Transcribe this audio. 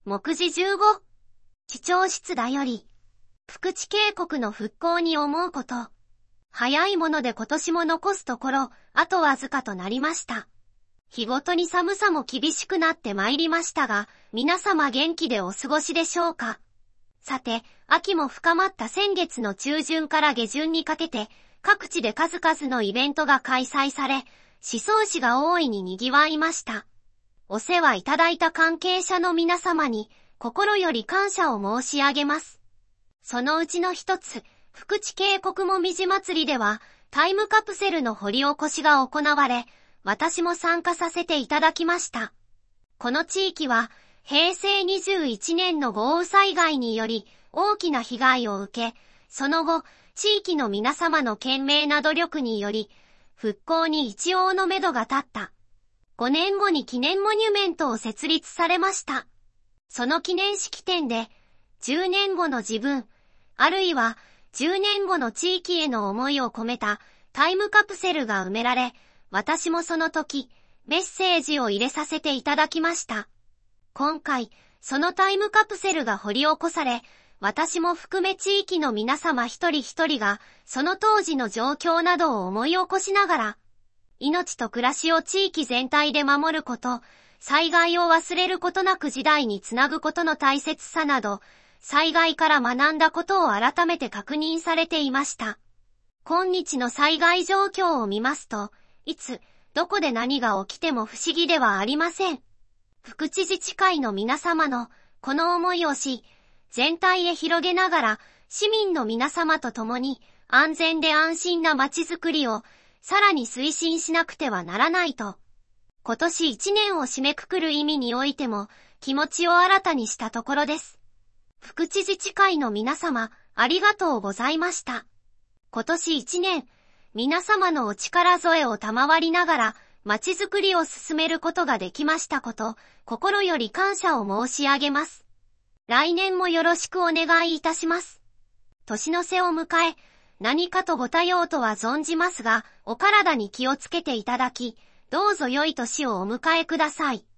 目次15。市長室だより。福地渓谷の復興に思うこと。早いもので今年も残すところ、あとわずかとなりました。日ごとに寒さも厳しくなってまいりましたが、皆様元気でお過ごしでしょうか。さて、秋も深まった先月の中旬から下旬にかけて、各地で数々のイベントが開催され、宍粟市が大いに賑わいました。お世話いただいた関係者の皆様に、心より感謝を申し上げます。そのうちの一つ、福地渓谷もみじ祭りでは、タイムカプセルの掘り起こしが行われ、私も参加させていただきました。この地域は、平成21年の豪雨災害により大きな被害を受け、その後、地域の皆様の懸命な努力により、復興に一応のめどが立った。5年後に記念モニュメントを設立されました。その記念式典で、10年後の自分、あるいは10年後の地域への思いを込めたタイムカプセルが埋められ、私もその時、メッセージを入れさせていただきました。今回、そのタイムカプセルが掘り起こされ、私も含め地域の皆様一人一人が、その当時の状況などを思い起こしながら、命と暮らしを地域全体で守ること、災害を忘れることなく時代につなぐことの大切さなど、災害から学んだことを改めて確認されていました。今日の災害状況を見ますと、いつ、どこで何が起きても不思議ではありません。福知自治会の皆様のこの思いを全体へ広げながら、市民の皆様と共に安全で安心な街づくりをさらに推進しなくてはならないと、今年1年を締めくくる意味においても気持ちを新たにしたところです。福知自治会の皆様、ありがとうございました。今年1年、皆様のお力添えを賜りながら、街づくりを進めることができましたこと、心より感謝を申し上げます。来年もよろしくお願いいたします。年の瀬を迎え、何かとご多用とは存じますが、お体に気をつけていただき、どうぞ良い年をお迎えください。